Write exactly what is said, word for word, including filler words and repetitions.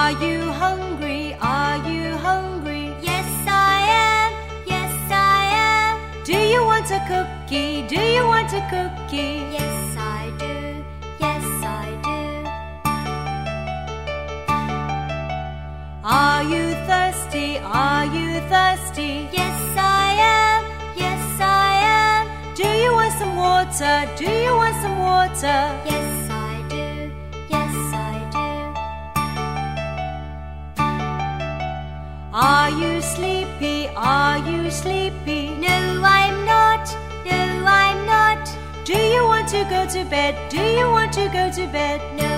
Are you hungry? Are you hungry? Yes, I am. Yes, I am. Do you want a cookie? Do you want a cookie? Yes, I do. Yes, I do. Are you thirsty? Are you thirsty? Yes, I am. Yes, I am. Do you want some water? Do you want some water? Yes, I do. Yes, I do. Are you sleepy? Are you sleepy? No, I'm not. No, I'm not. Do you want to go to bed? Do you want to go to bed? No,